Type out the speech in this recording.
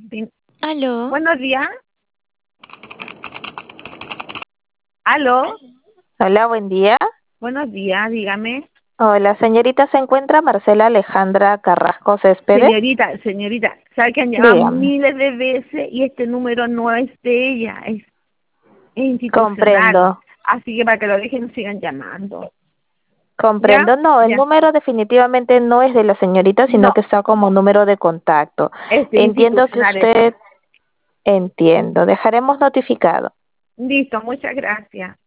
Aló. Buenos días. Aló. Hola, buen día. Buenos días, dígame. Hola, señorita, ¿se encuentra Marcela Alejandra Carrasco Céspedes? Señorita, sabe que han llamado Dígame. miles de veces y este número no es de ella, es institucional. Comprendo. Así que para que lo dejen, sigan llamando. ¿Ya? Comprendo. No, el Ya. número definitivamente no es de la señorita, sino No, que está como número de contacto. este Entiendo que institucional es. usted... Entiendo. Dejaremos notificado. Listo, muchas gracias.